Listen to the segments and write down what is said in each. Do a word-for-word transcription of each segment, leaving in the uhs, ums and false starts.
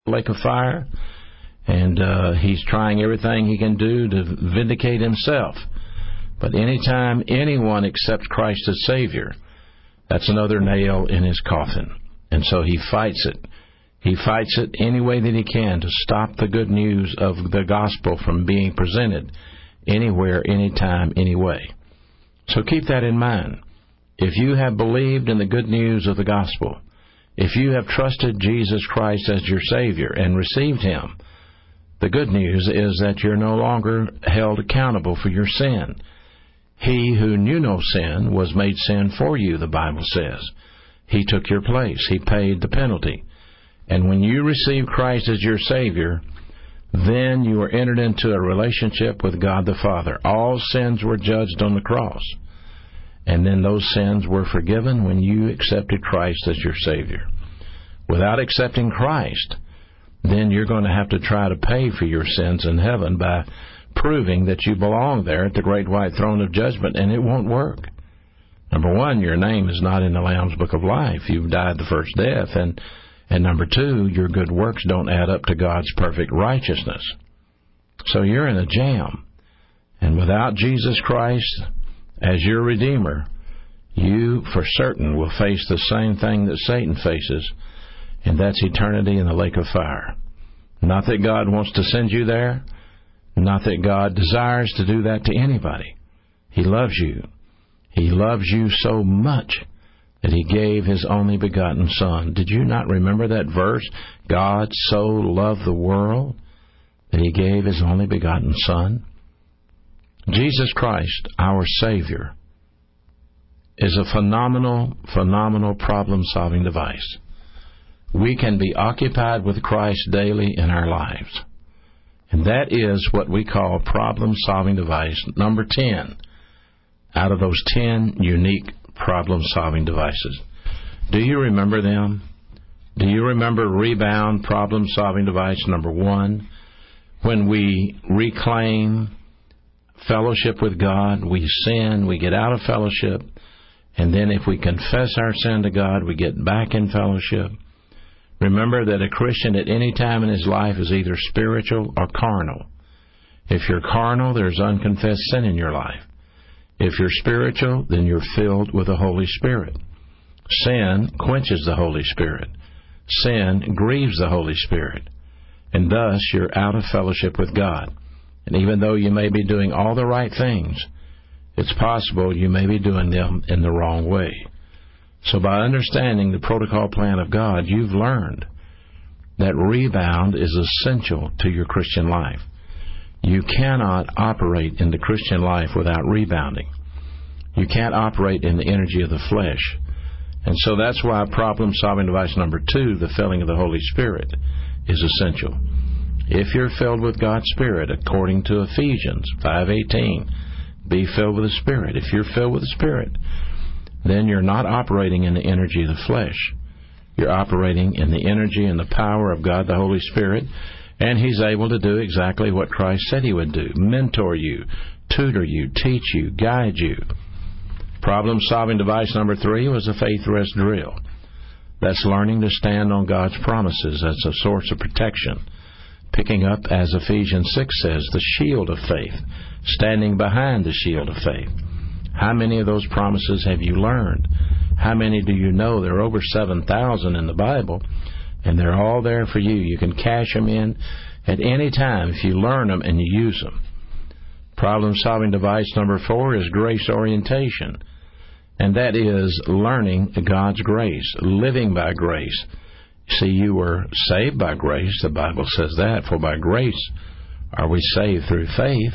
lake of fire, and uh, he's trying everything he can do to vindicate himself. But anytime anyone accepts Christ as Savior, that's another nail in his coffin. And so he fights it. He fights it any way that he can to stop the good news of the gospel from being presented anywhere, anytime, anyway. So keep that in mind. If you have believed in the good news of the gospel, if you have trusted Jesus Christ as your Savior and received Him, the good news is that you're no longer held accountable for your sin. He who knew no sin was made sin for you, the Bible says. He took your place. He paid the penalty. And when you receive Christ as your Savior, then you are entered into a relationship with God the Father. All sins were judged on the cross. And then those sins were forgiven when you accepted Christ as your Savior. Without accepting Christ, then you're going to have to try to pay for your sins in heaven by proving that you belong there at the great white throne of judgment, and it won't work. Number one, your name is not in the Lamb's Book of Life. You've died the first death. And, and number two, your good works don't add up to God's perfect righteousness. So you're in a jam. And without Jesus Christ as your Redeemer, you for certain will face the same thing that Satan faces, and that's eternity in the lake of fire. Not that God wants to send you there, not that God desires to do that to anybody. He loves you. He loves you so much that He gave His only begotten Son. Did you not remember that verse? God so loved the world that He gave His only begotten Son. Jesus Christ, our Savior, is a phenomenal, phenomenal problem-solving device. We can be occupied with Christ daily in our lives. And that is what we call problem-solving device number ten out of those ten unique problem-solving devices. Do you remember them? Do you remember rebound problem-solving device number one? When we reclaim fellowship with God, we sin, we get out of fellowship, and then if we confess our sin to God, we get back in fellowship. Remember that a Christian at any time in his life is either spiritual or carnal. If you're carnal, there's unconfessed sin in your life. If you're spiritual, then you're filled with the Holy Spirit. Sin quenches the Holy Spirit. Sin grieves the Holy Spirit. And thus, you're out of fellowship with God. And even though you may be doing all the right things, it's possible you may be doing them in the wrong way. So by understanding the protocol plan of God, you've learned that rebound is essential to your Christian life. You cannot operate in the Christian life without rebounding. You can't operate in the energy of the flesh. And so that's why problem-solving device number two, the filling of the Holy Spirit, is essential. If you're filled with God's Spirit, according to Ephesians five eighteen, be filled with the Spirit. If you're filled with the Spirit, then you're not operating in the energy of the flesh. You're operating in the energy and the power of God the Holy Spirit, and He's able to do exactly what Christ said He would do: mentor you, tutor you, teach you, guide you. Problem-solving device number three was the faith rest drill. That's learning to stand on God's promises as a source of protection, picking up, as Ephesians six says, the shield of faith, standing behind the shield of faith. How many of those promises have you learned? How many do you know? There are over seven thousand in the Bible, and they're all there for you. You can cash them in at any time if you learn them and you use them. Problem-solving device number four is grace orientation, and that is learning God's grace, living by grace. See, you were saved by grace. The Bible says that, for by grace are we saved through faith.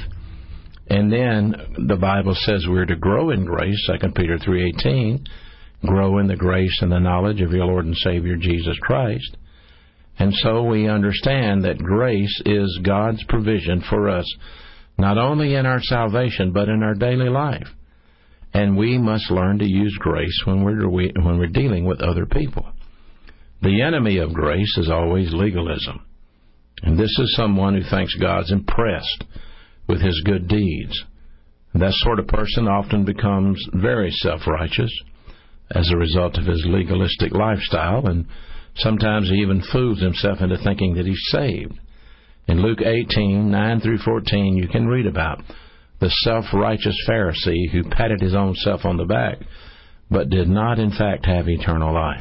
And then the Bible says we're to grow in grace, Second Peter three eighteen, grow in the grace and the knowledge of your Lord and Savior Jesus Christ. And so we understand that grace is God's provision for us, not only in our salvation, but in our daily life. And we must learn to use grace when we're, when we're dealing with other people. The enemy of grace is always legalism. And this is someone who thinks God's impressed with his good deeds. That sort of person often becomes very self-righteous as a result of his legalistic lifestyle, and Sometimes he even fools himself into thinking that he's saved. In Luke eighteen, nine through fourteen, you can read about the self-righteous Pharisee who patted his own self on the back, but did not in fact have eternal life.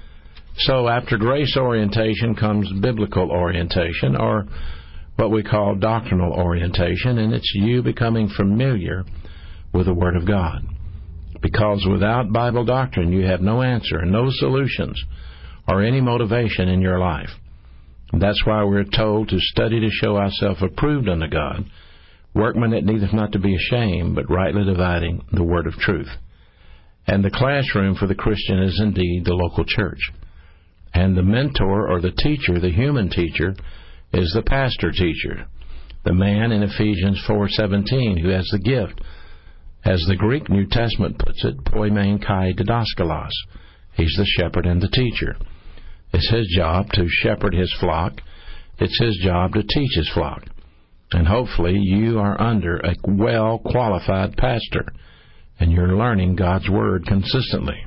So after grace orientation comes biblical orientation, or what we call doctrinal orientation, and it's you becoming familiar with the Word of God. Because without Bible doctrine, you have no answer, no solutions, or any motivation in your life. That's why we're told to study to show ourselves approved unto God, workmen that needeth not to be ashamed, but rightly dividing the word of truth. And the classroom for the Christian is indeed the local church. And the mentor or the teacher, the human teacher, is the pastor teacher, the man in Ephesians four seventeen who has the gift, as the Greek New Testament puts it, poimen kai didaskalos. He's the shepherd and the teacher. It's his job to shepherd his flock. It's his job to teach his flock. And hopefully you are under a well-qualified pastor, and you're learning God's Word consistently.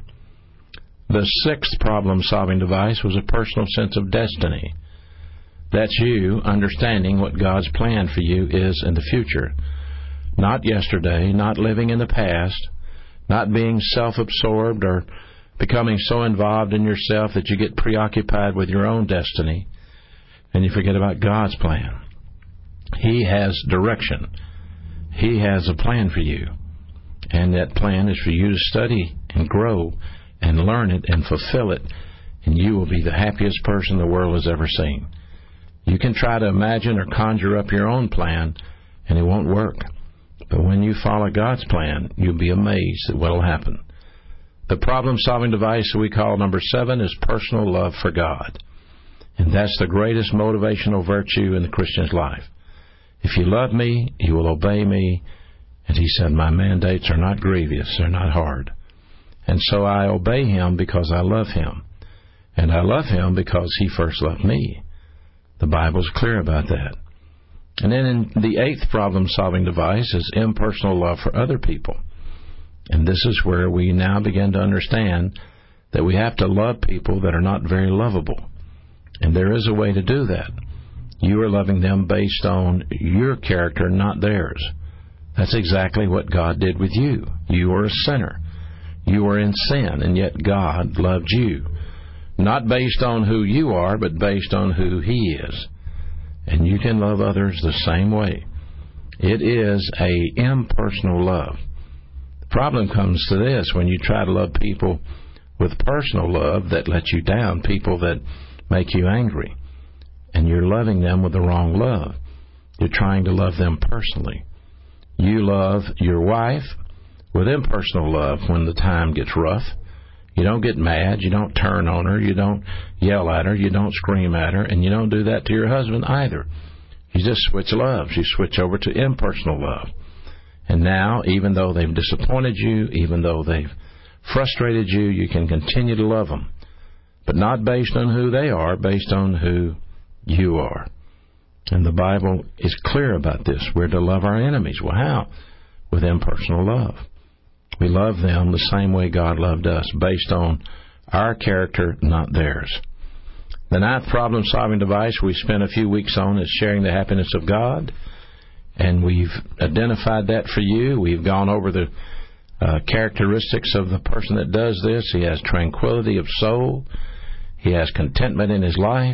The sixth problem-solving device was a personal sense of destiny. That's you understanding what God's plan for you is in the future. Not yesterday, not living in the past, not being self-absorbed or becoming so involved in yourself that you get preoccupied with your own destiny and you forget about God's plan. He has direction. He has a plan for you. And that plan is for you to study and grow and learn it and fulfill it, and you will be the happiest person the world has ever seen. You can try to imagine or conjure up your own plan, and it won't work. But when you follow God's plan, you'll be amazed at what will happen. The problem-solving device that we call number seven is personal love for God. And that's the greatest motivational virtue in the Christian's life. If you love me, you will obey me. And he said, my mandates are not grievous, they're not hard. And so I obey him because I love him. And I love him because he first loved me. The Bible's clear about that. And then in the eighth problem-solving device is impersonal love for other people. And this is where we now begin to understand that we have to love people that are not very lovable. And there is a way to do that. You are loving them based on your character, not theirs. That's exactly what God did with you. You were a sinner. You were in sin, and yet God loved you. Not based on who you are, but based on who He is. And you can love others the same way. It is a impersonal love. The problem comes to this: when you try to love people with personal love that let you down, people that make you angry, and you're loving them with the wrong love. You're trying to love them personally. You love your wife with impersonal love when the time gets rough. You don't get mad. You don't turn on her. You don't yell at her. You don't scream at her. And you don't do that to your husband either. You just switch loves. You switch over to impersonal love. And now, even though they've disappointed you, even though they've frustrated you, you can continue to love them. But not based on who they are, based on who you are. And the Bible is clear about this. We're to love our enemies. Well, how? With impersonal love. We love them the same way God loved us, based on our character, not theirs. The ninth problem-solving device we spent a few weeks on is sharing the happiness of God. And we've identified that for you. We've gone over the uh, characteristics of the person that does this. He has tranquility of soul. He has contentment in his life.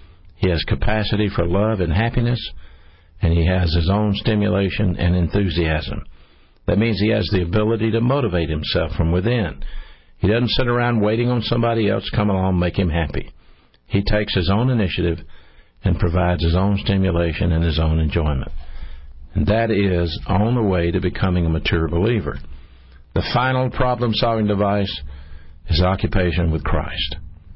He has capacity for love and happiness. And he has his own stimulation and enthusiasm. That means he has the ability to motivate himself from within. He doesn't sit around waiting on somebody else to come along and make him happy. He takes his own initiative and provides his own stimulation and his own enjoyment. And that is on the way to becoming a mature believer. The final problem-solving device is occupation with Christ.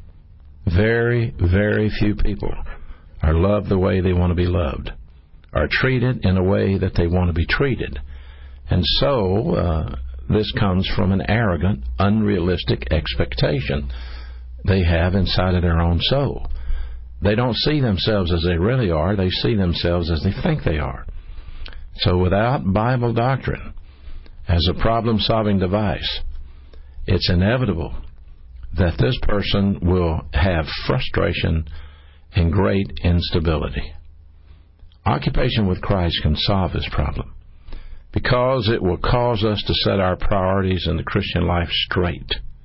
Very, very few people are loved the way they want to be loved, are treated in a way that they want to be treated. And so, uh, this comes from an arrogant, unrealistic expectation they have inside of their own soul. They don't see themselves as they really are. They see themselves as they think they are. So without Bible doctrine as a problem-solving device, it's inevitable that this person will have frustration and great instability. Occupation with Christ can solve this problem because it will cause us to set our priorities in the Christian life straight.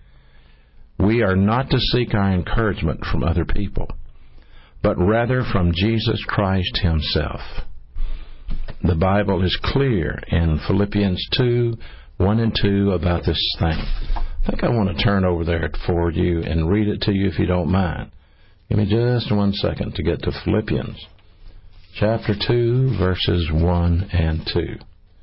We are not to seek our encouragement from other people, but rather from Jesus Christ Himself. The Bible is clear in Philippians two, one and two about this thing. I think I want to turn over there for you and read it to you if you don't mind. Give me just one second to get to Philippians chapter two, verses one and two.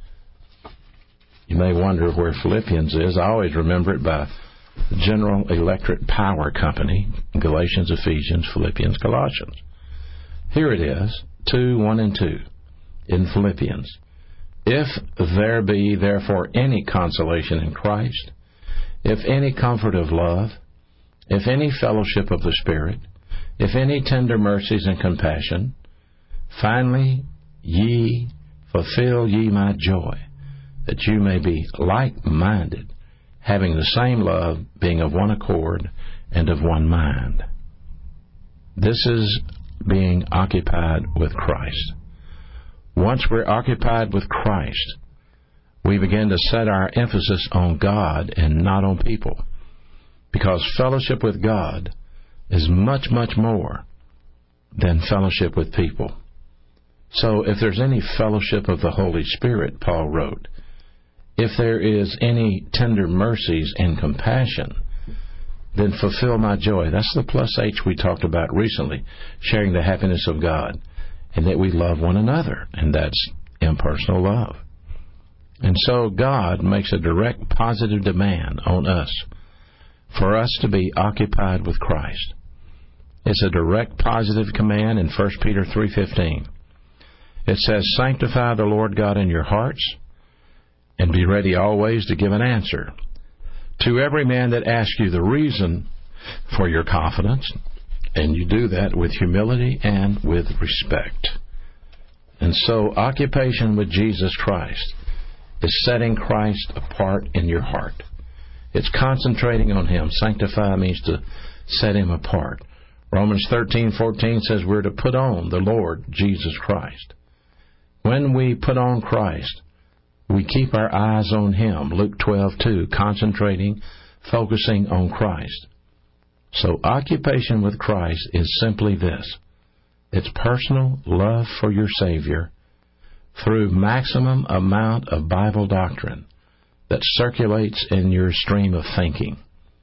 You may wonder where Philippians is. I always remember it by General Electric Power Company, Galatians, Ephesians, Philippians, Colossians. Here it is, two, one and two, in Philippians. If there be therefore any consolation in Christ, if any comfort of love, if any fellowship of the Spirit, if any tender mercies and compassion, finally ye fulfill ye my joy, that you may be like-minded, having the same love, being of one accord and of one mind. This is being occupied with Christ. Once we're occupied with Christ, we begin to set our emphasis on God and not on people, because fellowship with God is much, much more than fellowship with people. So if there's any fellowship of the Holy Spirit, Paul wrote, if there is any tender mercies and compassion, then fulfill my joy. That's the plus H we talked about recently, sharing the happiness of God, and that we love one another, and that's impersonal love. And so God makes a direct positive demand on us for us to be occupied with Christ. It's a direct positive command in First Peter three fifteen. It says, sanctify the Lord God in your hearts, and be ready always to give an answer to every man that asks you the reason for your confidence, and you do that with humility and with respect. And so occupation with Jesus Christ is setting Christ apart in your heart. It's concentrating on Him. Sanctify means to set Him apart. Romans thirteen fourteen says we're to put on the Lord Jesus Christ. When we put on Christ, we keep our eyes on Him. Luke twelve two, concentrating, focusing on Christ. So occupation with Christ is simply this. It's personal love for your Savior through maximum amount of Bible doctrine that circulates in your stream of thinking.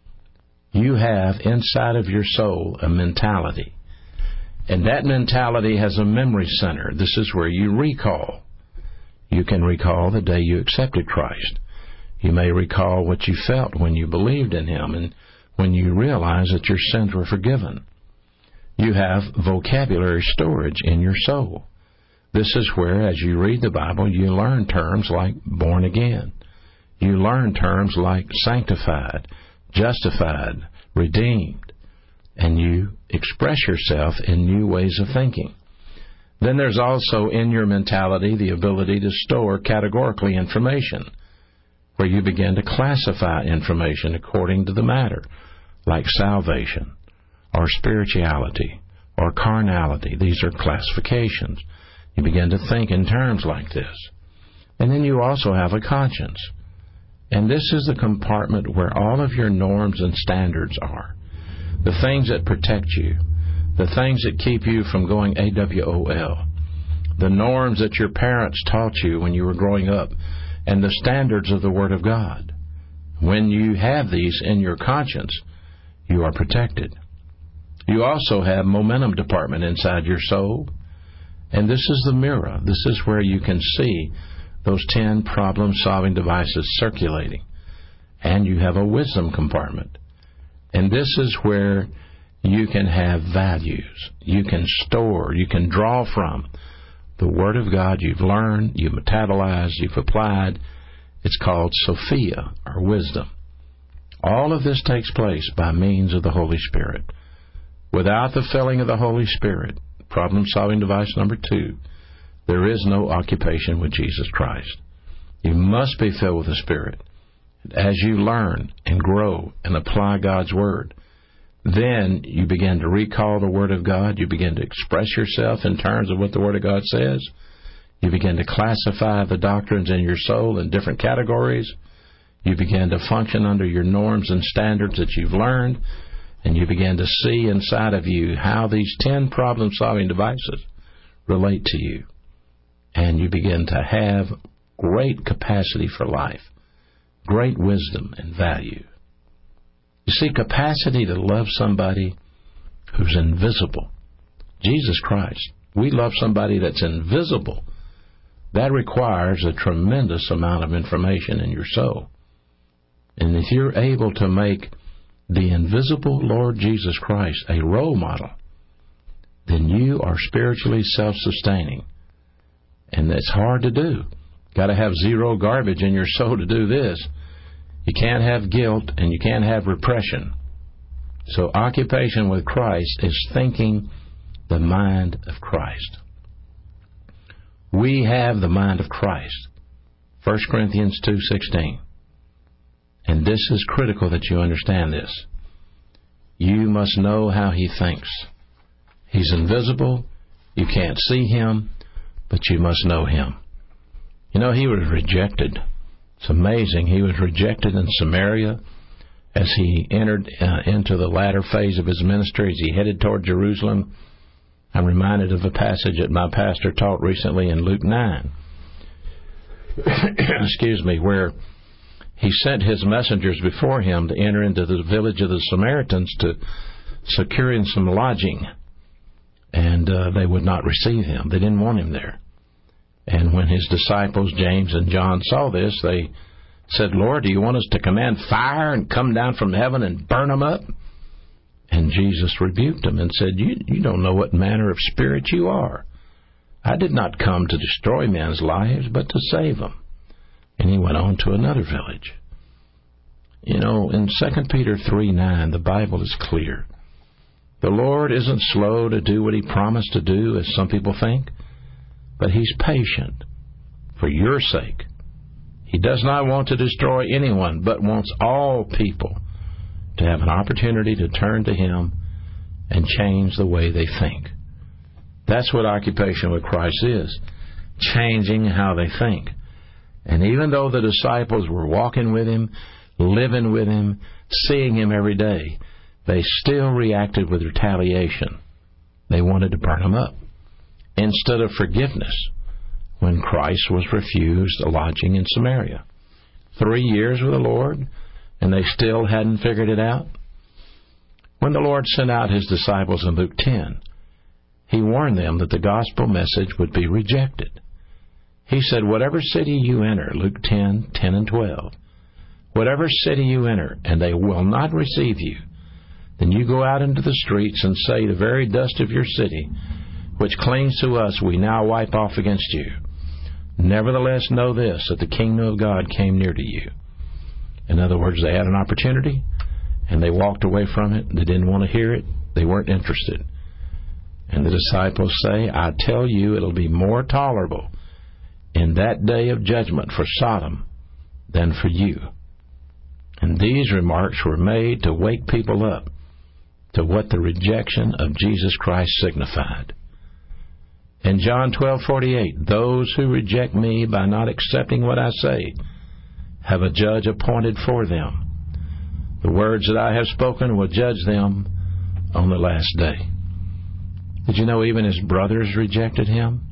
You have inside of your soul a mentality, and that mentality has a memory center. This is where you recall. You can recall the day you accepted Christ. You may recall what you felt when you believed in Him and when you realized that your sins were forgiven. You have vocabulary storage in your soul. This is where, as you read the Bible, you learn terms like born again. You learn terms like sanctified, justified, redeemed, and you express yourself in new ways of thinking. Then there's also in your mentality the ability to store categorically information, where you begin to classify information according to the matter, like salvation, or spirituality, or carnality. These are classifications. You begin to think in terms like this. And then you also have a conscience. And this is the compartment where all of your norms and standards are. The things that protect you. The things that keep you from going A W O L. The norms that your parents taught you when you were growing up. And the standards of the Word of God. When you have these in your conscience, you are protected. You also have momentum department inside your soul. And this is the mirror. This is where you can see those ten problem-solving devices circulating. And you have a wisdom compartment. And this is where you can have values. You can store, you can draw from the Word of God you've learned, you've metabolized, you've applied. It's called Sophia, or wisdom. All of this takes place by means of the Holy Spirit. Without the filling of the Holy Spirit, problem-solving device number two, there is no occupation with Jesus Christ. You must be filled with the Spirit. As you learn and grow and apply God's Word, then you begin to recall the Word of God. You begin to express yourself in terms of what the Word of God says. You begin to classify the doctrines in your soul in different categories. You begin to function under your norms and standards that you've learned. And you begin to see inside of you how these ten problem-solving devices relate to you. And you begin to have great capacity for life, great wisdom and value. You see, capacity to love somebody who's invisible. Jesus Christ. We love somebody that's invisible. That requires a tremendous amount of information in your soul. And if you're able to make the invisible Lord Jesus Christ a role model, then you are spiritually self-sustaining. And that's hard to do. Got to have zero garbage in your soul to do this. You can't have guilt and you can't have repression. So occupation with Christ is thinking the mind of Christ. We have the mind of Christ. First Corinthians two sixteen. And this is critical that you understand this. You must know how he thinks. He's invisible. You can't see him, but you must know him. You know, he was rejected. It's amazing. He was rejected in Samaria as he entered uh, into the latter phase of his ministry, as he headed toward Jerusalem. I'm reminded of a passage that my pastor taught recently in Luke nine. Excuse me, where he sent his messengers before him to enter into the village of the Samaritans to secure him some lodging. And uh, they would not receive him. They didn't want him there. And when his disciples, James and John, saw this, they said, Lord, do you want us to command fire and come down from heaven and burn them up? And Jesus rebuked them and said, you, you don't know what manner of spirit you are. I did not come to destroy men's lives, but to save them. And he went on to another village. You know, in Second Peter three nine, the Bible is clear. The Lord isn't slow to do what he promised to do, as some people think, but he's patient for your sake. He does not want to destroy anyone, but wants all people to have an opportunity to turn to him and change the way they think. That's what occupation with Christ is, changing how they think. And even though the disciples were walking with him, living with him, seeing him every day, they still reacted with retaliation. They wanted to burn him up instead of forgiveness when Christ was refused a lodging in Samaria. Three years with the Lord, and they still hadn't figured it out. When the Lord sent out his disciples in Luke ten, he warned them that the gospel message would be rejected. He said, whatever city you enter, Luke ten, ten and twelve, whatever city you enter, and they will not receive you, then you go out into the streets and say, the very dust of your city, which clings to us, we now wipe off against you. Nevertheless, know this, that the kingdom of God came near to you. In other words, they had an opportunity, and they walked away from it. They didn't want to hear it. They weren't interested. And the disciples say, I tell you, it'll be more tolerable in that day of judgment for Sodom than for you. And these remarks were made to wake people up to what the rejection of Jesus Christ signified. In John twelve forty-eight, those who reject me by not accepting what I say have a judge appointed for them. The words that I have spoken will judge them on the last day. Did you know even his brothers rejected him?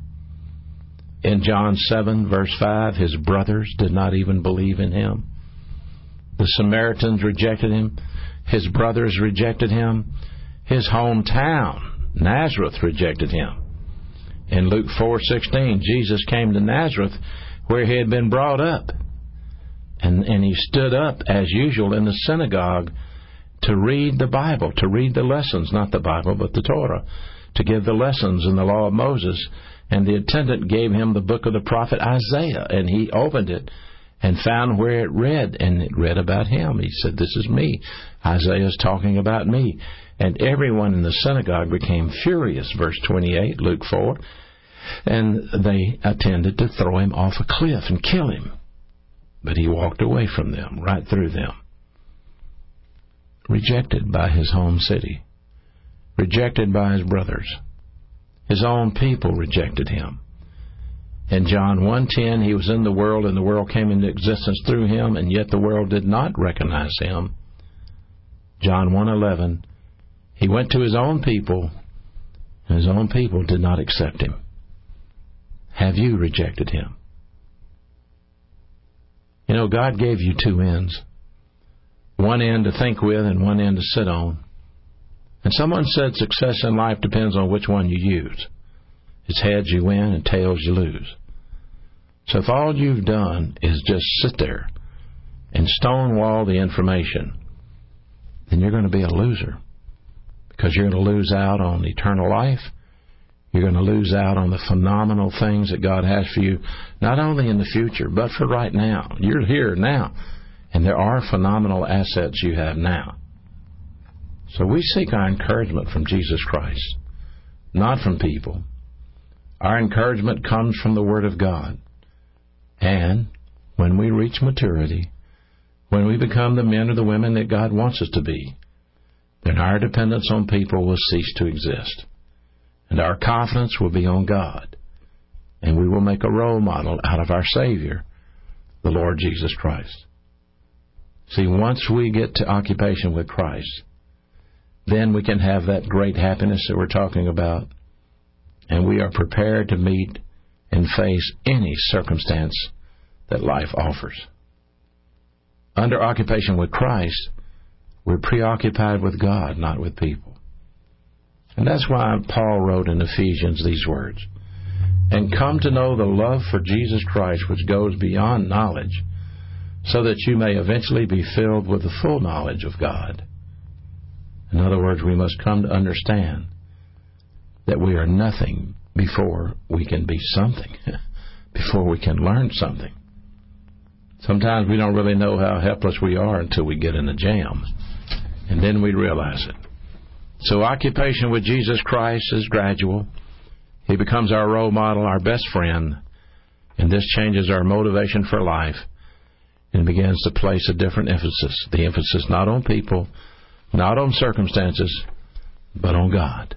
In John seven, verse five, his brothers did not even believe in him. The Samaritans rejected him. His brothers rejected him. His hometown, Nazareth, rejected him. In Luke four sixteen, Jesus came to Nazareth where he had been brought up. And, and he stood up, as usual, in the synagogue to read the Bible, to read the lessons, not the Bible, but the Torah, to give the lessons in the law of Moses. And the attendant gave him the book of the prophet Isaiah, and he opened it and found where it read, and it read about him. He said, this is me. Isaiah's talking about me. And everyone in the synagogue became furious, verse twenty-eight, Luke four, and they intended to throw him off a cliff and kill him. but he walked away from them, right through them. Rejected by his home city, rejected by his brothers. His own people rejected him. In John one ten, he was in the world, and the world came into existence through him, and yet the world did not recognize him. John one eleven, he went to his own people, and his own people did not accept him. Have you rejected him? You know, God gave you two ends. One end to think with and one end to sit on. And someone said success in life depends on which one you use. It's heads you win and tails you lose. So if all you've done is just sit there and stonewall the information, then you're going to be a loser. Because you're going to lose out on eternal life. You're going to lose out on the phenomenal things that God has for you, not only in the future, but for right now. You're here now, and there are phenomenal assets you have now. So we seek our encouragement from Jesus Christ, not from people. Our encouragement comes from the Word of God. And when we reach maturity, when we become the men or the women that God wants us to be, then our dependence on people will cease to exist. And our confidence will be on God. And we will make a role model out of our Savior, the Lord Jesus Christ. See, once we get to occupation with Christ, then we can have that great happiness that we're talking about, and we are prepared to meet and face any circumstance that life offers. Under occupation with Christ, we're preoccupied with God, not with people. And that's why Paul wrote in Ephesians these words, "And come to know the love for Jesus Christ which goes beyond knowledge, so that you may eventually be filled with the full knowledge of God." In other words, we must come to understand that we are nothing before we can be something, before we can learn something. Sometimes we don't really know how helpless we are until we get in a jam, and then we realize it. So occupation with Jesus Christ is gradual. He becomes our role model, our best friend, and this changes our motivation for life and begins to place a different emphasis. The emphasis not on people, not on circumstances, but on God.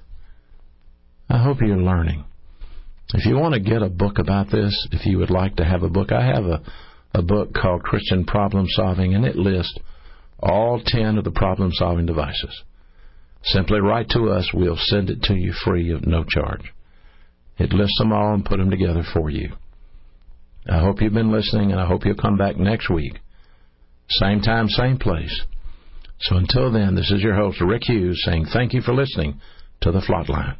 I hope you're learning. If you want to get a book about this, if you would like to have a book, I have a, a book called Christian Problem Solving, and it lists all ten of the problem-solving devices. Simply write to us. We'll send it to you free of no charge. It lists them all and put them together for you. I hope you've been listening, and I hope you'll come back next week. Same time, same place. So until then, this is your host, Rick Hughes, saying thank you for listening to The Flatline.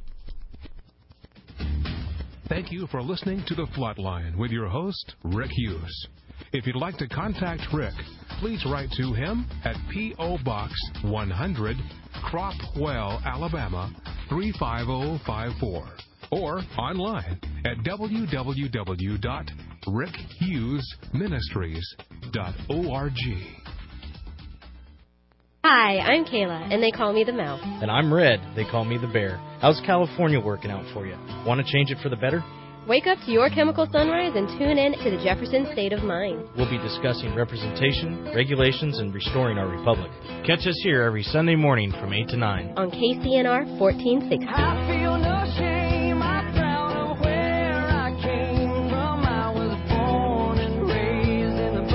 Thank you for listening to The Flatline with your host, Rick Hughes. If you'd like to contact Rick, please write to him at P O. Box one hundred, Cropwell, Alabama three five zero five four, or online at w w w dot rick hughes ministries dot org. Hi, I'm Kayla, and they call me the Mouse. And I'm Red. They call me the Bear. How's California working out for you? Want to change it for the better? Wake up to your chemical sunrise and tune in to the Jefferson State of Mind. We'll be discussing representation, regulations, and restoring our republic. Catch us here every Sunday morning from eight to nine. On K C N R fourteen sixty. I feel no shame, I'm proud of where I came from. I was born and raised in the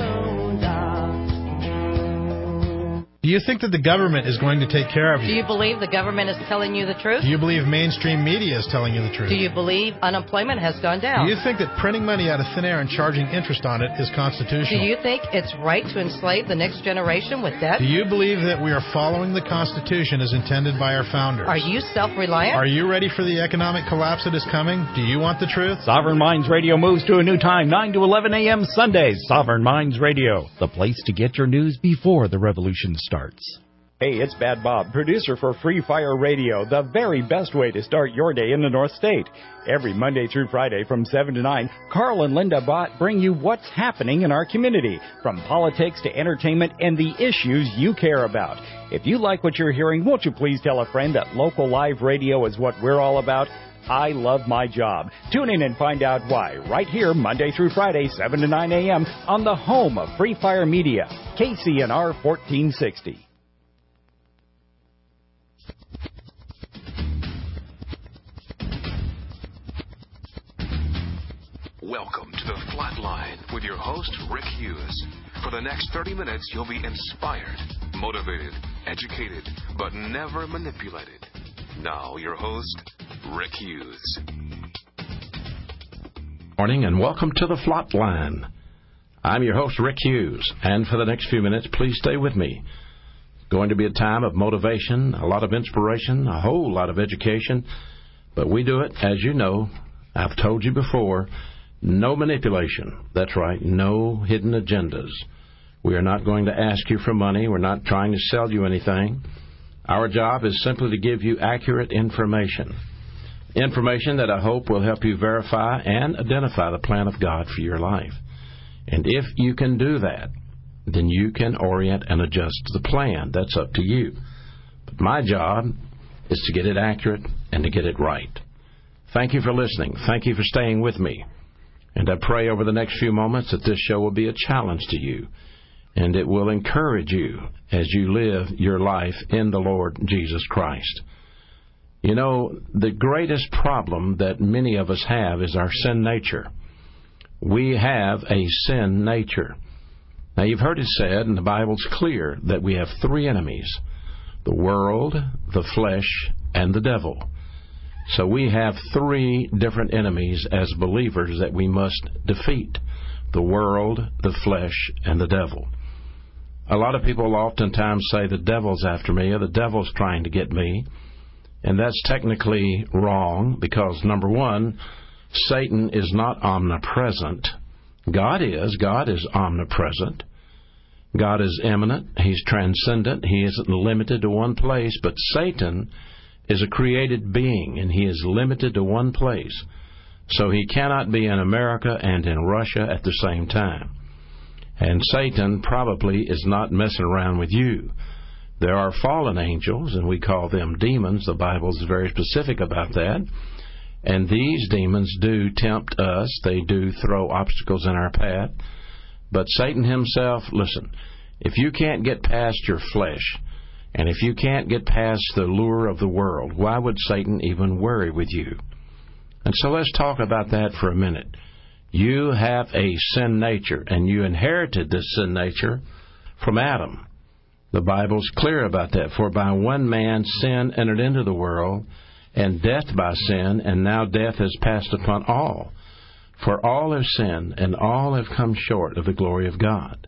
boondocks. Do you think that the government is going to take care of you? Do you believe the government is telling you the truth? Do you believe mainstream media is telling you the truth? Do you believe unemployment has gone down? Do you think that printing money out of thin air and charging interest on it is constitutional? Do you think it's right to enslave the next generation with debt? Do you believe that we are following the Constitution as intended by our founders? Are you self-reliant? Are you ready for the economic collapse that is coming? Do you want the truth? Sovereign Minds Radio moves to a new time, nine to eleven a.m. Sundays. Sovereign Minds Radio, the place to get your news before the revolution starts. Hey, it's Bad Bob, producer for Free Fire Radio, the very best way to start your day in the North State. Every Monday through Friday from seven to nine, Carl and Linda Bott bring you what's happening in our community, from politics to entertainment and the issues you care about. If you like what you're hearing, won't you please tell a friend that local live radio is what we're all about? I love my job. Tune in and find out why right here Monday through Friday, seven to nine a.m. on the home of Free Fire Media, K C N R fourteen sixty. Welcome to the Flatline with your host, Rick Hughes. For the next thirty minutes, you'll be inspired, motivated, educated, but never manipulated. Now, your host, Rick Hughes. Morning and welcome to the Flatline. I'm your host, Rick Hughes, and for the next few minutes, please stay with me. It's going to be a time of motivation, a lot of inspiration, a whole lot of education, but we do it, as you know, I've told you before, no manipulation. That's right, no hidden agendas. We are not going to ask you for money. We're not trying to sell you anything. Our job is simply to give you accurate information. Information that I hope will help you verify and identify the plan of God for your life. And if you can do that, then you can orient and adjust the plan. That's up to you. But my job is to get it accurate and to get it right. Thank you for listening. Thank you for staying with me. And I pray over the next few moments that this show will be a challenge to you, and it will encourage you as you live your life in the Lord Jesus Christ. You know, the greatest problem that many of us have is our sin nature. We have a sin nature. Now, you've heard it said, and the Bible's clear, that we have three enemies: the world, the flesh, and the devil. So we have three different enemies as believers that we must defeat: the world, the flesh, and the devil. A lot of people oftentimes say the devil's after me or the devil's trying to get me. And that's technically wrong because, number one, Satan is not omnipresent. God is. God is omnipresent. God is immanent. He's transcendent. He isn't limited to one place. But Satan is a created being, and he is limited to one place. So he cannot be in America and in Russia at the same time. And Satan probably is not messing around with you. There are fallen angels, and we call them demons. The Bible is very specific about that. And these demons do tempt us. They do throw obstacles in our path. But Satan himself, listen, if you can't get past your flesh, and if you can't get past the lure of the world, why would Satan even worry with you? And so let's talk about that for a minute. You have a sin nature, and you inherited this sin nature from Adam. The Bible's clear about that. For by one man sin entered into the world, and death by sin, and now death has passed upon all. For all have sinned, and all have come short of the glory of God.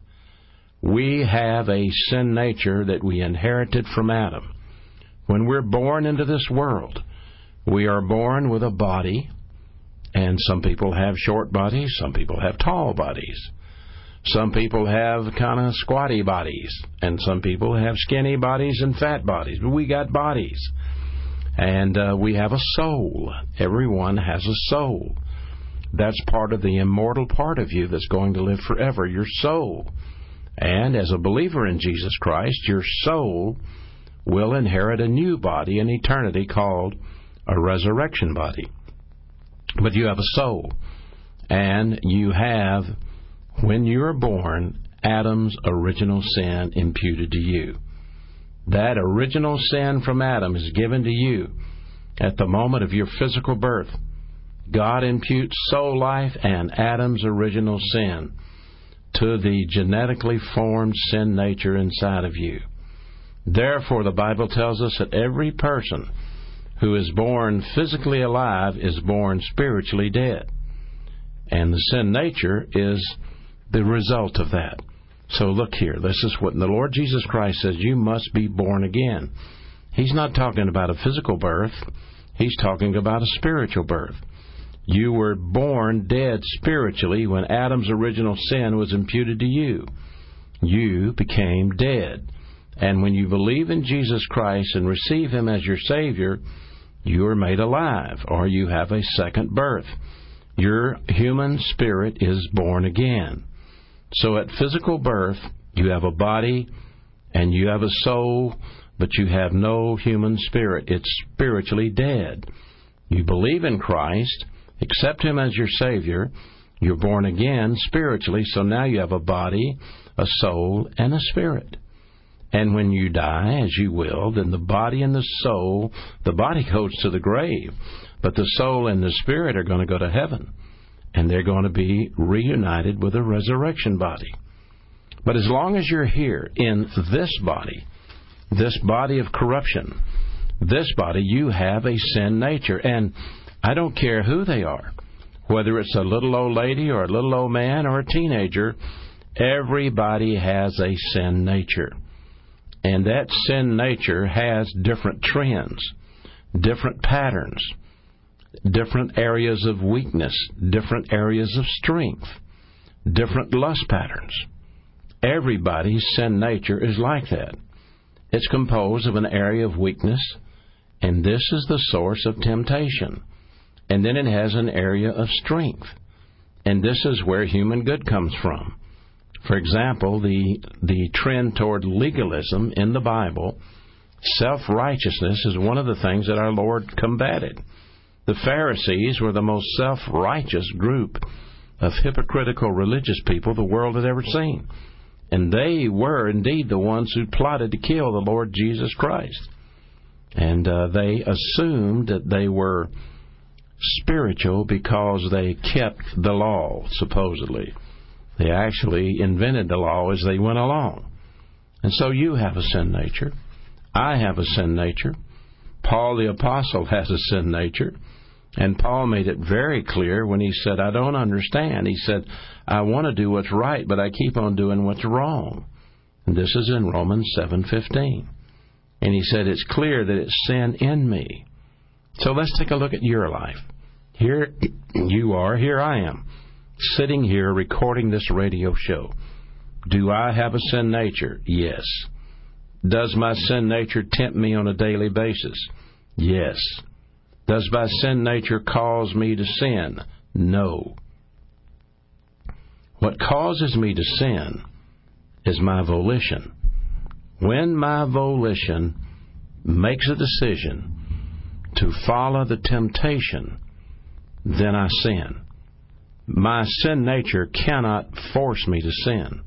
We have a sin nature that we inherited from Adam. When we're born into this world, we are born with a body, and some people have short bodies, some people have tall bodies. Some people have kind of squatty bodies, and some people have skinny bodies and fat bodies. But we got bodies, and uh, we have a soul. Everyone has a soul. That's part of the immortal part of you that's going to live forever, your soul. And as a believer in Jesus Christ, your soul will inherit a new body in eternity called a resurrection body. But you have a soul, and you have, when you are born, Adam's original sin imputed to you. That original sin from Adam is given to you at the moment of your physical birth. God imputes soul life and Adam's original sin to the genetically formed sin nature inside of you. Therefore, the Bible tells us that every person who is born physically alive is born spiritually dead. And the sin nature is the result of that. So look here, this is what the Lord Jesus Christ says: you must be born again. He's not talking about a physical birth. He's talking about a spiritual birth. You were born dead spiritually when Adam's original sin was imputed to you. You became dead. And when you believe in Jesus Christ and receive Him as your Savior, you are made alive, or you have a second birth. Your human spirit is born again. So at physical birth, you have a body and you have a soul, but you have no human spirit. It's spiritually dead. You believe in Christ, accept Him as your Savior, you're born again spiritually, so now you have a body, a soul, and a spirit. And when you die, as you will, then the body and the soul, the body goes to the grave, but the soul and the spirit are going to go to heaven, and they're going to be reunited with a resurrection body. But as long as you're here in this body, this body of corruption, this body, you have a sin nature. And I don't care who they are, whether it's a little old lady or a little old man or a teenager, everybody has a sin nature. And that sin nature has different trends, different patterns, different areas of weakness, different areas of strength, different lust patterns. Everybody's sin nature is like that. It's composed of an area of weakness, and this is the source of temptation. And then it has an area of strength, and this is where human good comes from. For example, the the trend toward legalism in the Bible, self-righteousness is one of the things that our Lord combated. The Pharisees were the most self-righteous group of hypocritical religious people the world had ever seen. And they were indeed the ones who plotted to kill the Lord Jesus Christ. And uh, they assumed that they were spiritual because they kept the law, supposedly. They actually invented the law as they went along. And so you have a sin nature. I have a sin nature. Paul the Apostle has a sin nature. And Paul made it very clear when he said, I don't understand. He said, I want to do what's right, but I keep on doing what's wrong. And this is in Romans seven fifteen. And he said, it's clear that it's sin in me. So let's take a look at your life. Here you are, here I am, sitting here recording this radio show. Do I have a sin nature? Yes. Does my sin nature tempt me on a daily basis? Yes. Does my sin nature cause me to sin? No. What causes me to sin is my volition. When my volition makes a decision to follow the temptation, then I sin. My sin nature cannot force me to sin.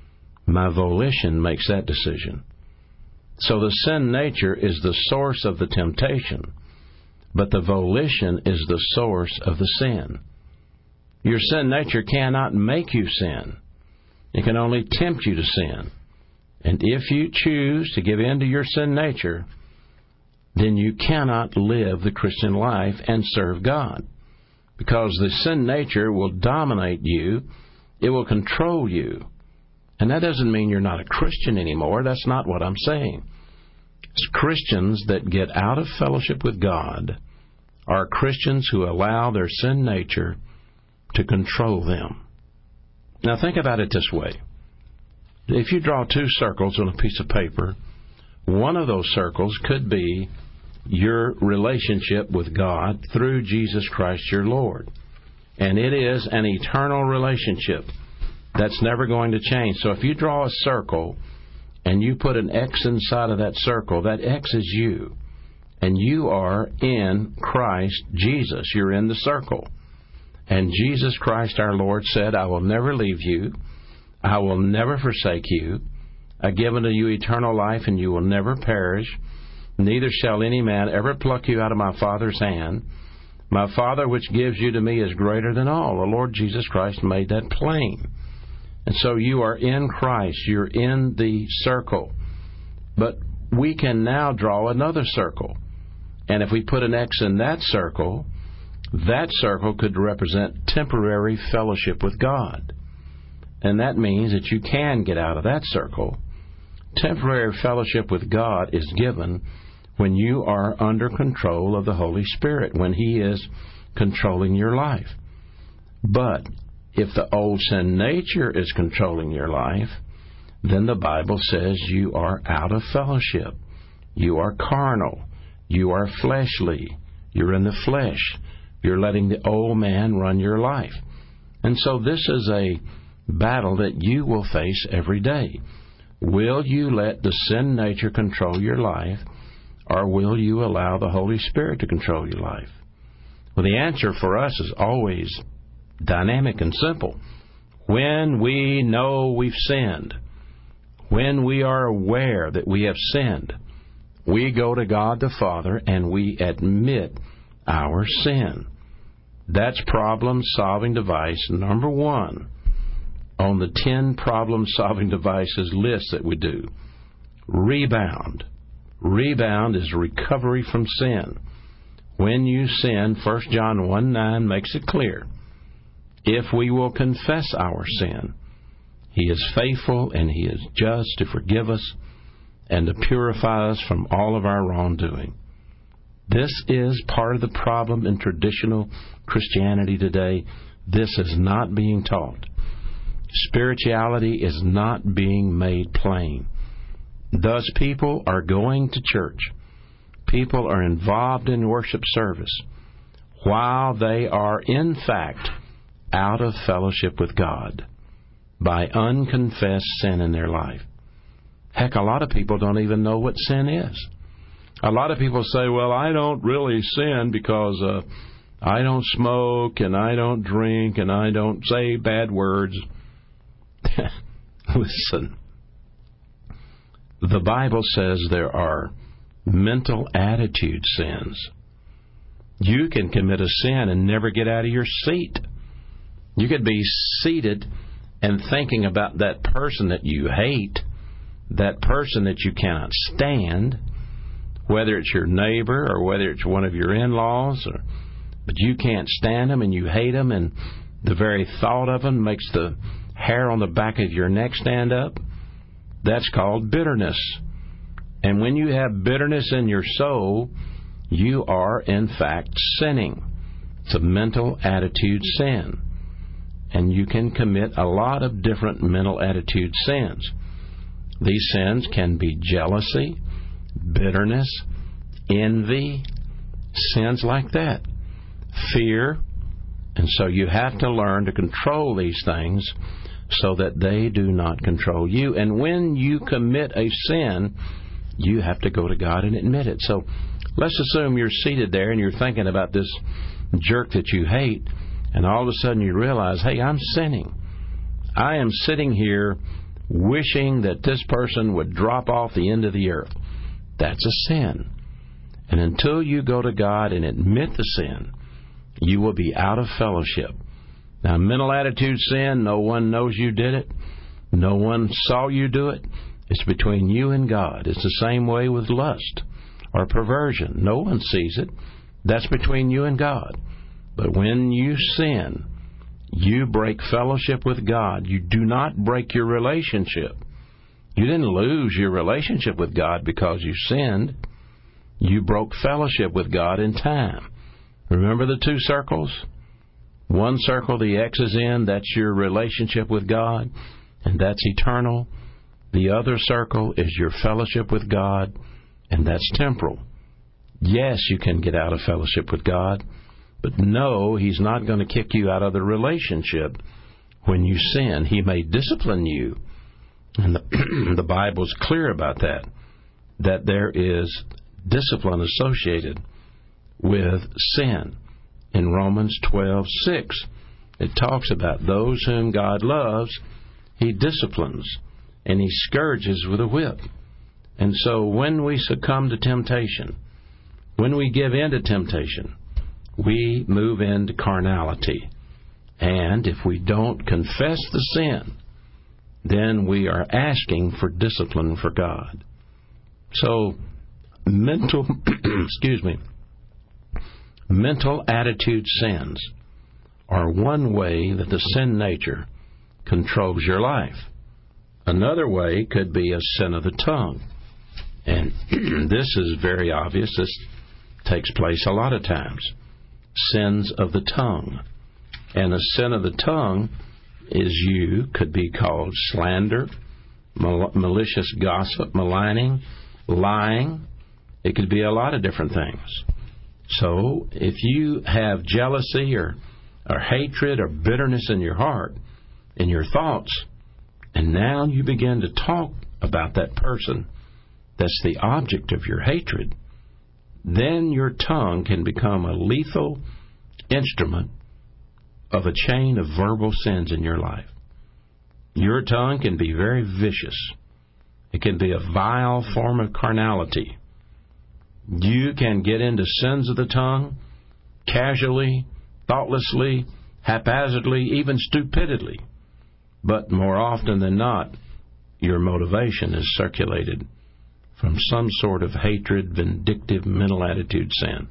My volition makes that decision. So the sin nature is the source of the temptation, but the volition is the source of the sin. Your sin nature cannot make you sin. It can only tempt you to sin. And if you choose to give in to your sin nature, then you cannot live the Christian life and serve God. Because the sin nature will dominate you. It will control you. And that doesn't mean you're not a Christian anymore. That's not what I'm saying. It's Christians that get out of fellowship with God are Christians who allow their sin nature to control them. Now think about it this way. If you draw two circles on a piece of paper, one of those circles could be your relationship with God through Jesus Christ your Lord. And it is an eternal relationship that's never going to change. So if you draw a circle and you put an X inside of that circle, that X is you. And you are in Christ Jesus. You're in the circle. And Jesus Christ our Lord said, I will never leave you. I will never forsake you. I give unto you eternal life, and you will never perish. Neither shall any man ever pluck you out of my Father's hand. My Father which gives you to me is greater than all. The Lord Jesus Christ made that plain. And so you are in Christ. You're in the circle. But we can now draw another circle. And if we put an X in that circle, that circle could represent temporary fellowship with God. And that means that you can get out of that circle. Temporary fellowship with God is given when you are under control of the Holy Spirit, when He is controlling your life. But if the old sin nature is controlling your life, then the Bible says you are out of fellowship. You are carnal. You are fleshly. You're in the flesh. You're letting the old man run your life. And so this is a battle that you will face every day. Will you let the sin nature control your life, or will you allow the Holy Spirit to control your life? Well, the answer for us is always dynamic and simple. When we know we've sinned, when we are aware that we have sinned, we go to God the Father and we admit our sin. That's problem-solving device number one on the ten problem-solving devices list that we do. Rebound. Rebound is recovery from sin. When you sin, First John one nine makes it clear. If we will confess our sin, He is faithful and He is just to forgive us and to purify us from all of our wrongdoing. This is part of the problem in traditional Christianity today. This is not being taught. Spirituality is not being made plain. Thus, people are going to church. People are involved in worship service while they are, in fact, out of fellowship with God by unconfessed sin in their life. Heck, a lot of people don't even know what sin is. A lot of people say, well, I don't really sin because uh, I don't smoke and I don't drink and I don't say bad words. Listen, the Bible says there are mental attitude sins. You can commit a sin and never get out of your seat. You could be seated and thinking about that person that you hate, that person that you cannot stand, whether it's your neighbor or whether it's one of your in-laws, or, but you can't stand them and you hate them, and the very thought of them makes the hair on the back of your neck stand up. That's called bitterness. And when you have bitterness in your soul, you are, in fact, sinning. It's a mental attitude sin. And you can commit a lot of different mental attitude sins. These sins can be jealousy, bitterness, envy, sins like that, fear. And so you have to learn to control these things so that they do not control you. And when you commit a sin, you have to go to God and admit it. So let's assume you're seated there and you're thinking about this jerk that you hate, and all of a sudden you realize, hey, I'm sinning. I am sitting here wishing that this person would drop off the end of the earth. That's a sin. And until you go to God and admit the sin, you will be out of fellowship. Now, mental attitude sin, no one knows you did it. No one saw you do it. It's between you and God. It's the same way with lust or perversion. No one sees it. That's between you and God. But when you sin, you break fellowship with God. You do not break your relationship. You didn't lose your relationship with God because you sinned. You broke fellowship with God in time. Remember the two circles? One circle, the X is in, that's your relationship with God, and that's eternal. The other circle is your fellowship with God, and that's temporal. Yes, you can get out of fellowship with God, but no, He's not going to kick you out of the relationship when you sin. He may discipline you, and the, the Bible's clear about that, that there is discipline associated with sin. In Romans twelve six, it talks about those whom God loves, He disciplines, and He scourges with a whip. And so when we succumb to temptation, when we give in to temptation, we move into carnality. And if we don't confess the sin, then we are asking for discipline for God. So, mental, excuse me, mental attitude sins are one way that the sin nature controls your life. Another way could be a sin of the tongue. And this is very obvious. This takes place a lot of times. Sins of the tongue. And a sin of the tongue is you, could be called slander, mal- malicious gossip, maligning, lying. It could be a lot of different things. So if you have jealousy or, or hatred or bitterness in your heart, in your thoughts, and now you begin to talk about that person that's the object of your hatred, then your tongue can become a lethal instrument of a chain of verbal sins in your life. Your tongue can be very vicious. It can be a vile form of carnality. You can get into sins of the tongue casually, thoughtlessly, haphazardly, even stupidly. But more often than not, your motivation is circulated from some sort of hatred, vindictive, mental attitude sin.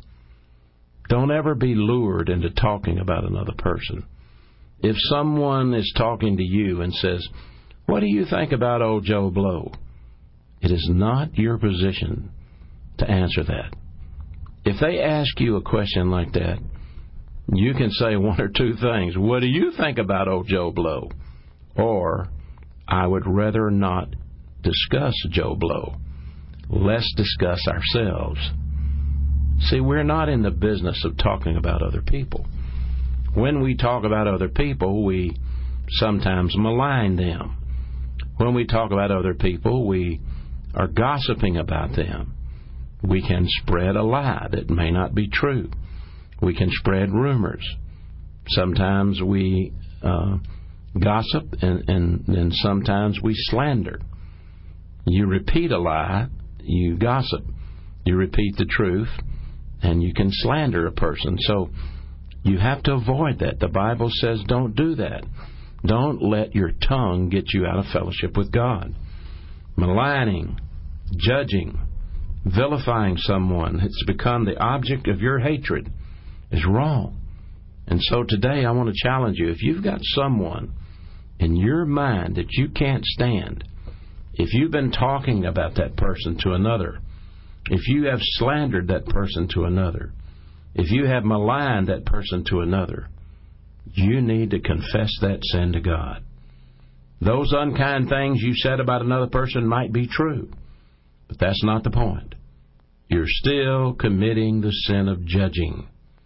Don't ever be lured into talking about another person. If someone is talking to you and says, "What do you think about old Joe Blow?" it is not your position to answer that. If they ask you a question like that, you can say one or two things. "What do you think about old Joe Blow?" Or, "I would rather not discuss Joe Blow. Let's discuss ourselves." See, we're not in the business of talking about other people. When we talk about other people, we sometimes malign them. When we talk about other people, we are gossiping about them. We can spread a lie that may not be true. We can spread rumors. Sometimes we uh, gossip, and, and then sometimes we slander. You repeat a lie, you gossip. You repeat the truth, and you can slander a person. So you have to avoid that. The Bible says don't do that. Don't let your tongue get you out of fellowship with God. Maligning, judging, vilifying someone that's become the object of your hatred is wrong. And so today I want to challenge you. If you've got someone in your mind that you can't stand, if you've been talking about that person to another, if you have slandered that person to another, if you have maligned that person to another, you need to confess that sin to God. Those unkind things you said about another person might be true, but that's not the point. You're still committing the sin of judging,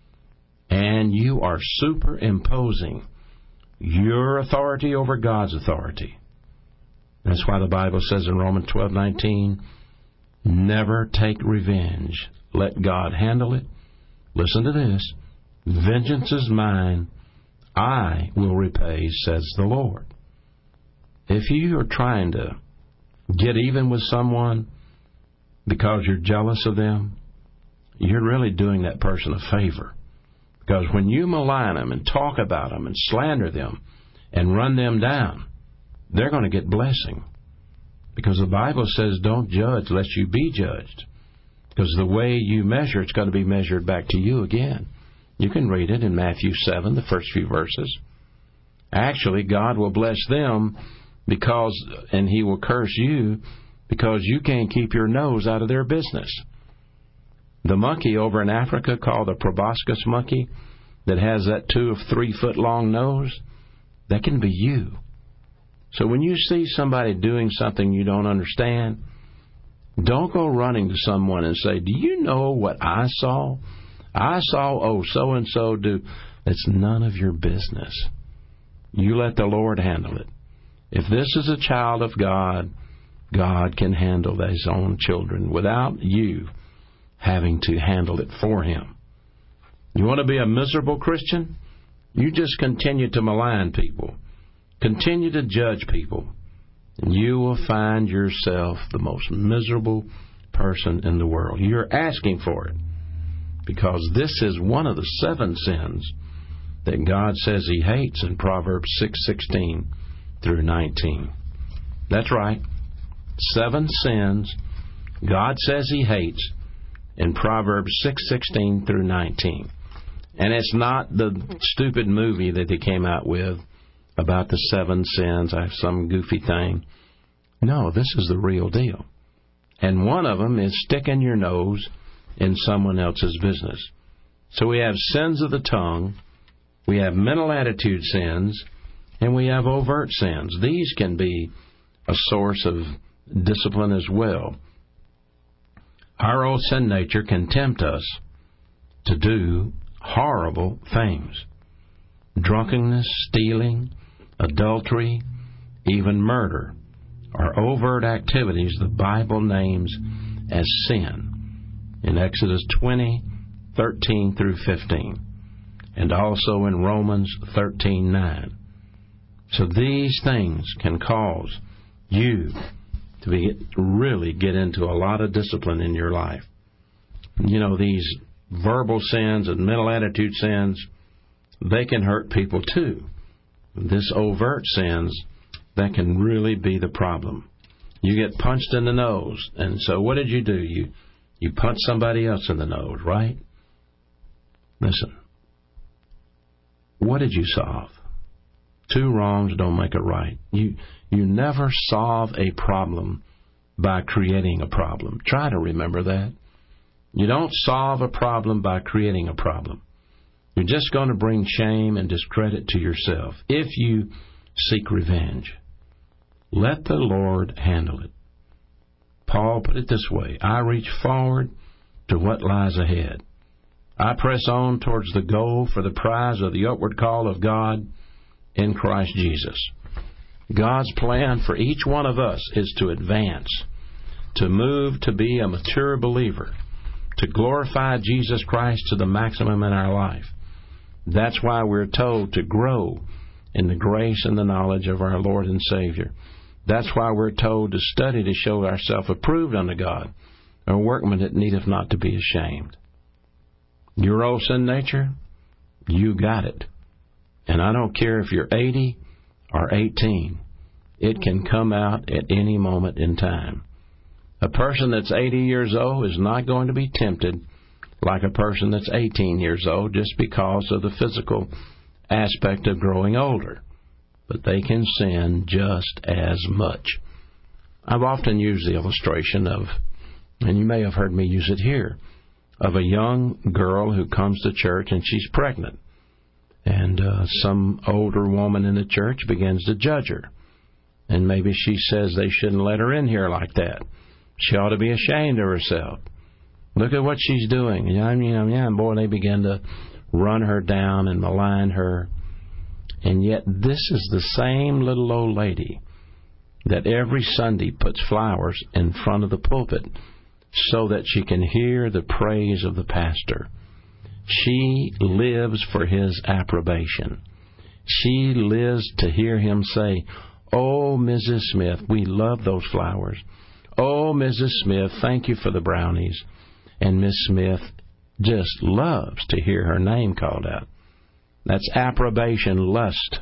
and you are superimposing your authority over God's authority. That's why the Bible says in Romans twelve nineteen, never take revenge. Let God handle it. Listen to this. Vengeance is mine. I will repay, says the Lord. If you are trying to get even with someone because you're jealous of them, you're really doing that person a favor. Because when you malign them and talk about them and slander them and run them down, they're going to get blessing. Because the Bible says don't judge lest you be judged. Because the way you measure, it's going to be measured back to you again. You can read it in Matthew seven, the first few verses. Actually, God will bless them because, and He will curse you because you can't keep your nose out of their business. The monkey over in Africa called the proboscis monkey that has that two or three foot long nose, that can be you. So when you see somebody doing something you don't understand, don't go running to someone and say, "Do you know what I saw? I saw, oh, so-and-so do." It's none of your business. You let the Lord handle it. If this is a child of God, God can handle His own children without you having to handle it for Him. You want to be a miserable Christian? You just continue to malign people. Continue to judge people. And you will find yourself the most miserable person in the world. You're asking for it. Because this is one of the seven sins that God says He hates in Proverbs six sixteen through nineteen. That's right. Seven sins God says He hates in Proverbs six sixteen through nineteen. And it's not the stupid movie that they came out with about the seven sins, I have some goofy thing. No, this is the real deal. And one of them is sticking your nose in someone else's business. So we have sins of the tongue, we have mental attitude sins, and we have overt sins. These can be a source of discipline as well. Our old sin nature can tempt us to do horrible things. Drunkenness, stealing, adultery, even murder are overt activities the Bible names as sin in Exodus twenty, thirteen through fifteen. and also in Romans thirteen nine. So these things can cause you to be really get into a lot of discipline in your life. You know, these verbal sins and mental attitude sins, they can hurt people too. This overt sins, that can really be the problem. You get punched in the nose, and so what did you do? You you punch somebody else in the nose, right? Listen, what did you solve? Two wrongs don't make a right. You you never solve a problem by creating a problem. Try to remember that. You don't solve a problem by creating a problem. You're just going to bring shame and discredit to yourself if you seek revenge. Let the Lord handle it. Paul put it this way, I reach forward to what lies ahead. I press on towards the goal for the prize of the upward call of God in Christ Jesus. God's plan for each one of us is to advance, to move to be a mature believer, to glorify Jesus Christ to the maximum in our life. That's why we're told to grow in the grace and the knowledge of our Lord and Savior. That's why we're told to study to show ourselves approved unto God, a workman that needeth not to be ashamed. Your old sin nature, you got it. And I don't care if you're eighty or eighteen. It can come out at any moment in time. A person that's eighty years old is not going to be tempted like a person that's eighteen years old just because of the physical aspect of growing older. But they can sin just as much. I've often used the illustration of, and you may have heard me use it here, of a young girl who comes to church and she's pregnant. And uh, some older woman in the church begins to judge her. And maybe she says they shouldn't let her in here like that. She ought to be ashamed of herself. Look at what she's doing. Yeah, I mean, yeah, and boy, they begin to run her down and malign her. And yet this is the same little old lady that every Sunday puts flowers in front of the pulpit so that she can hear the praise of the pastor. She lives for his approbation. She lives to hear him say, "Oh, Missus Smith, we love those flowers. Oh, Missus Smith, thank you for the brownies." And Miss Smith just loves to hear her name called out. That's approbation lust.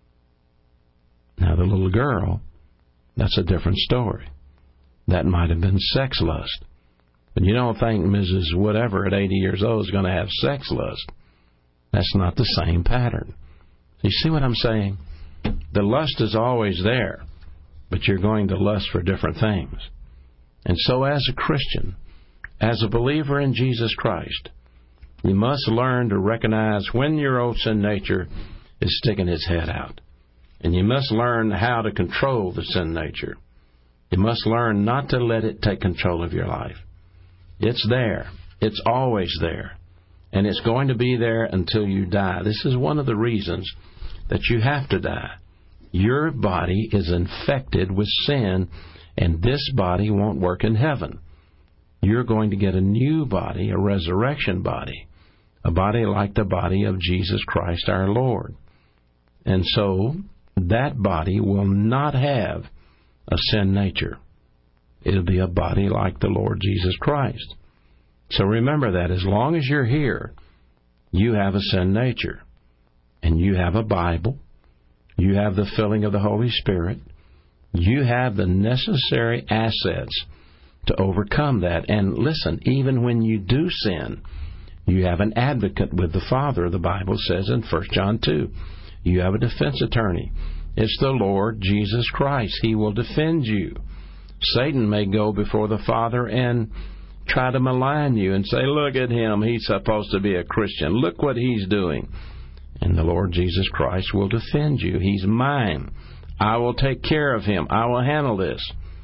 Now, the little girl, that's a different story. That might have been sex lust. But you don't think Missus Whatever at eighty years old is going to have sex lust. That's not the same pattern. You see what I'm saying? The lust is always there, but you're going to lust for different things. And so as a Christian, as a believer in Jesus Christ, you must learn to recognize when your old sin nature is sticking its head out. And you must learn how to control the sin nature. You must learn not to let it take control of your life. It's there. It's always there. And it's going to be there until you die. This is one of the reasons that you have to die. Your body is infected with sin, and this body won't work in heaven. You're going to get a new body, a resurrection body, a body like the body of Jesus Christ our Lord. And so that body will not have a sin nature. It'll be a body like the Lord Jesus Christ. So remember that as long as you're here, you have a sin nature. And you have a Bible. You have the filling of the Holy Spirit. You have the necessary assets to overcome that. And listen, even when you do sin, you have an advocate with the Father, the Bible says in First John two. You have a defense attorney. It's the Lord Jesus Christ. He will defend you. Satan may go before the Father and try to malign you and say, "Look at him. He's supposed to be a Christian. Look what he's doing." And the Lord Jesus Christ will defend you. He's mine. I will take care of him. I will handle this.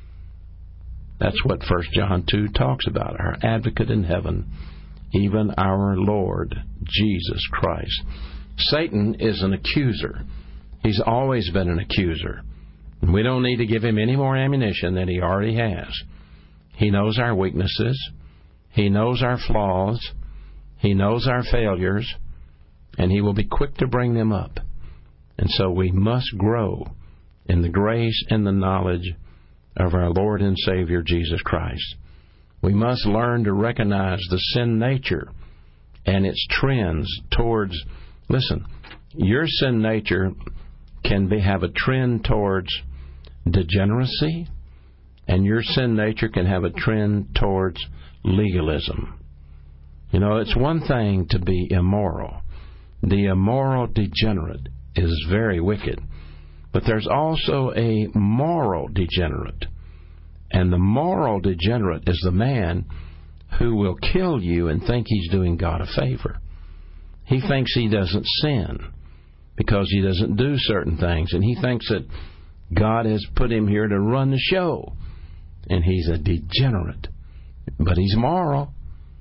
That's what First John two talks about, our advocate in heaven, even our Lord Jesus Christ. Satan is an accuser. He's always been an accuser. We don't need to give him any more ammunition than he already has. He knows our weaknesses. He knows our flaws. He knows our failures. and He will be quick to bring them up. And so we must grow in the grace and the knowledge of our Lord and Savior, Jesus Christ. We must learn to recognize the sin nature and its trends towards, listen, your sin nature can be, have a trend towards degeneracy, and your sin nature can have a trend towards legalism. You know, it's one thing to be immoral. The immoral degenerate is very wicked. But there's also a moral degenerate. And the moral degenerate is the man who will kill you and think he's doing God a favor. He thinks he doesn't sin because he doesn't do certain things. And he thinks that God has put him here to run the show. And he's a degenerate. But he's moral.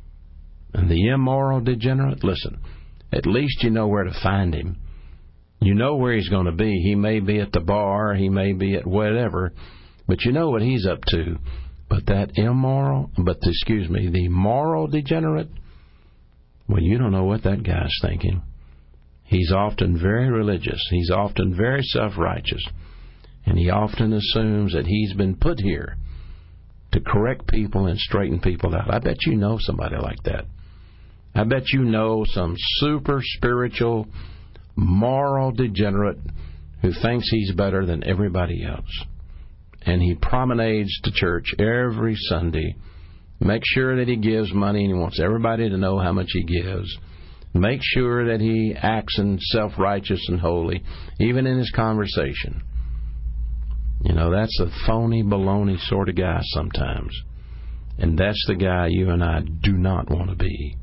And the immoral degenerate, listen, at least you know where to find him. You know where he's going to be. He may be at the bar, he may be at whatever, but you know what he's up to. But that immoral, but excuse me, the moral degenerate, well, you don't know what that guy's thinking. He's often very religious. He's often very self-righteous. And he often assumes that he's been put here to correct people and straighten people out. I bet you know somebody like that. I bet you know some super spiritual, moral degenerate who thinks he's better than everybody else. And he promenades to church every Sunday, makes sure that he gives money, and he wants everybody to know how much he gives. Make sure that he acts in self-righteous and holy, even in his conversation. You know, that's a phony, baloney sort of guy sometimes. And that's the guy you and I do not want to be.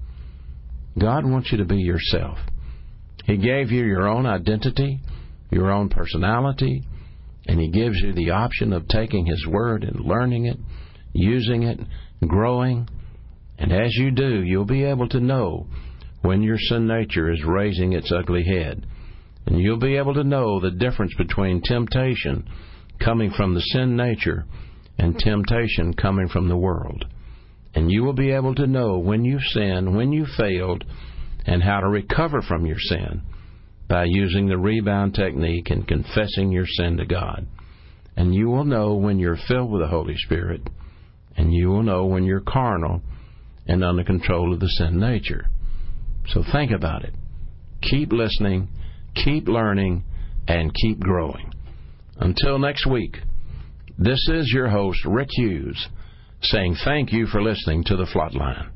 God wants you to be yourself. He gave you your own identity, your own personality, and He gives you the option of taking His Word and learning it, using it, growing. And as you do, you'll be able to know when your sin nature is raising its ugly head. And you'll be able to know the difference between temptation coming from the sin nature and temptation coming from the world. And you will be able to know when you sin, when you failed, and how to recover from your sin by using the rebound technique and confessing your sin to God. And you will know when you're filled with the Holy Spirit, and you will know when you're carnal and under control of the sin nature. So think about it. Keep listening, keep learning, and keep growing. Until next week, this is your host, Rick Hughes, saying thank you for listening to The Flatline.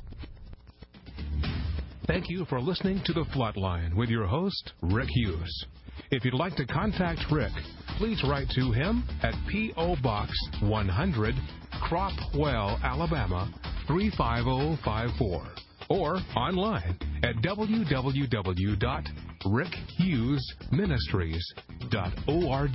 Thank you for listening to The Flatline with your host, Rick Hughes. If you'd like to contact Rick, please write to him at P O. Box one hundred, Cropwell, Alabama three five zero five four, or online at w w w dot rick hughes ministries dot org.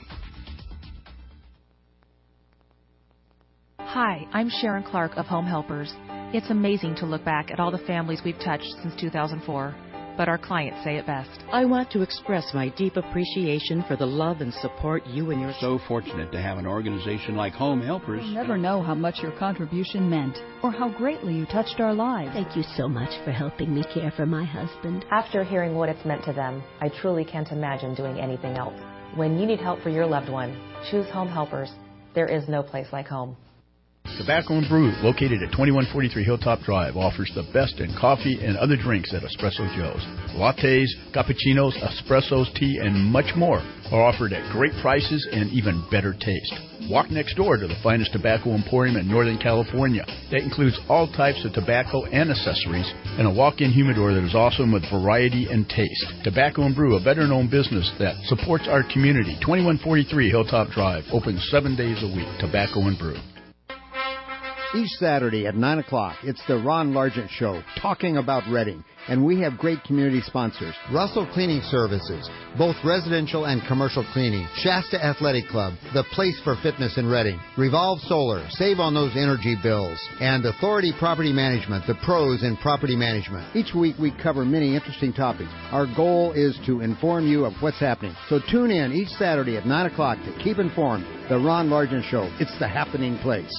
Hi, I'm Sharon Clark of Home Helpers. It's amazing to look back at all the families we've touched since two thousand four, but our clients say it best. I want to express my deep appreciation for the love and support you and your... So fortunate to have an organization like Home Helpers. You'll never know how much your contribution meant or how greatly you touched our lives. Thank you so much for helping me care for my husband. After hearing what it's meant to them, I truly can't imagine doing anything else. When you need help for your loved one, choose Home Helpers. There is no place like home. Tobacco and Brew, located at twenty-one forty-three Hilltop Drive, offers the best in coffee and other drinks at Espresso Joe's. Lattes, cappuccinos, espressos, tea, and much more are offered at great prices and even better taste. Walk next door to the finest tobacco emporium in Northern California. That includes all types of tobacco and accessories, and a walk-in humidor that is awesome with variety and taste. Tobacco and Brew, a veteran-owned business that supports our community. twenty-one forty-three Hilltop Drive, open seven days a week. Tobacco and Brew. Each Saturday at nine o'clock, it's the Ron Largent Show, talking about Reading. And we have great community sponsors. Russell Cleaning Services, both residential and commercial cleaning. Shasta Athletic Club, the place for fitness in Reading. Revolve Solar, save on those energy bills. And Authority Property Management, the pros in property management. Each week we cover many interesting topics. Our goal is to inform you of what's happening. So tune in each Saturday at nine o'clock to keep informed. The Ron Largent Show. It's the happening place.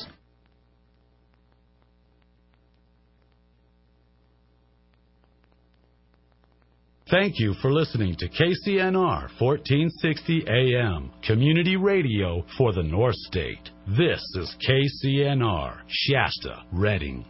Thank you for listening to K C N R fourteen sixty A M, community radio for the North State. This is K C N R, Shasta, Redding.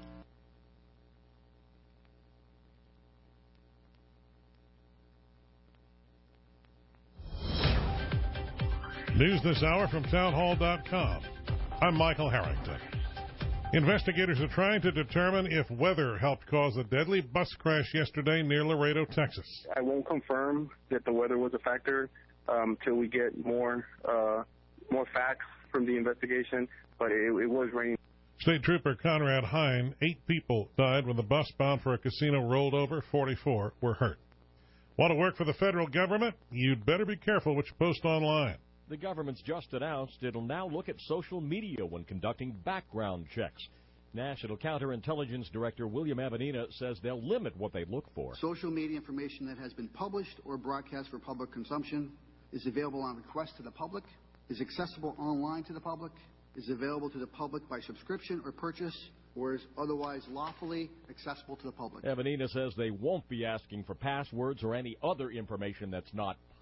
News this hour from townhall dot com. I'm Michael Harrington. Investigators are trying to determine if weather helped cause a deadly bus crash yesterday near Laredo, Texas. I won't confirm that the weather was a factor um, till we get more uh, more facts from the investigation, but it, it was raining. State Trooper Conrad Hine, eight people died when the bus bound for a casino rolled over. forty-four were hurt. Want to work for the federal government? You'd better be careful what you post online. The government's just announced it'll now look at social media when conducting background checks. National Counterintelligence Director William Avenina says they'll limit what they look for. Social media information that has been published or broadcast for public consumption is available on request to the public, is accessible online to the public, is available to the public by subscription or purchase, or is otherwise lawfully accessible to the public. Avenina says they won't be asking for passwords or any other information that's not